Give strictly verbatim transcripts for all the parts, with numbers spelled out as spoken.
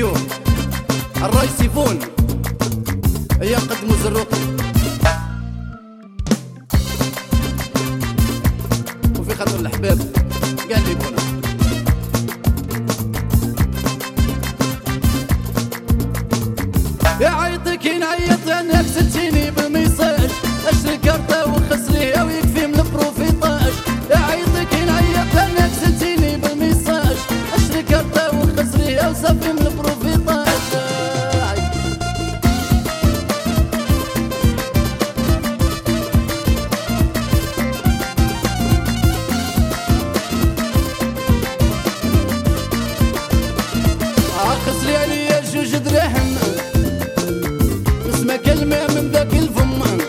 ستوديو الراي سيفون هي قدموا زروقي وفي خاطر الحباب قال لي بونا يا عيطك نعيط لانك ستيني بالميساج اشري كارطة وخسريها ويكفي من البروفيطاج يا عيطك نعيط لانك ستيني بالميساج اشري كارطة وخسريها وصافي من البروفيطاج خسري عليا جوج دراهم نسمع كلمة من ذاك الفم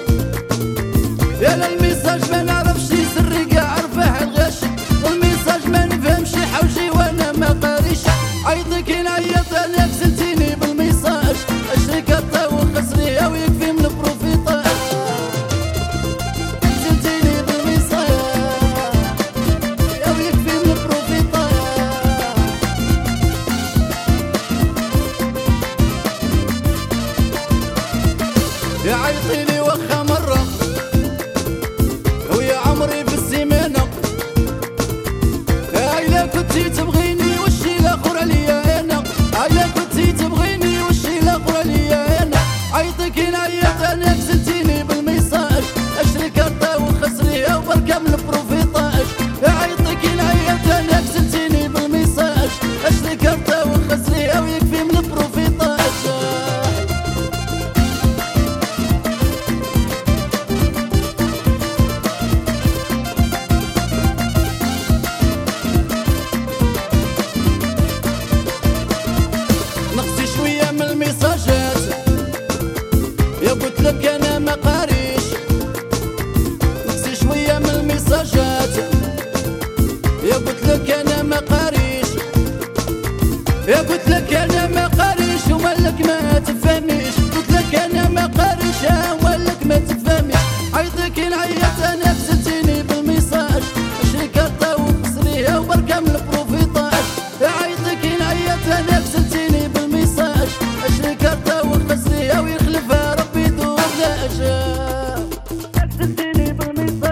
يا للميساج ما نعرفش سري كاع عرفه الغش الميساج ما نفهمش حوجي وانا ما قاريش عيطك نعيط عليك سلتيني بالميساج اشري كارطة وخسريها ويكفي من البروفيطاج سلتيني بالميساج يا ويكفي من البروفيطاج يا عيطيلي وخا مرة ويا عمري في السيمانة هاي لا كنتي تبغيني وشي لاخر عليا انا هاي لا كنتي تبغيني وشي لاخر عليا انا عيطك نعيط انا كسلتيني بالميساج اشري كارطة وخسريها وبركة من البروفيطاج يا عيطك نعيط انا كسلتيني بالميساج اشري كارطة وخسريها ويكفي من البروفيطاج نقصي شوية من الميساجات يا قلت لك انا ما قاريش نقصي شوية من الميساجات يا قلت لك انا ما قاريش يا قلت لك انا ما قاريش ومالك ما تفهميش قلت لك انا ما قاريش ومالك ما تفهميش عيطك نعيط انا بسلتيني بالميساج اشري كارطة وخسريها وبركة من البروفيطاج عيطك نعيط انا بسلتيني بالميساج اشري كارطة وخسريها ويخلفها ربي يدور لا اجا سلتيني بالميساج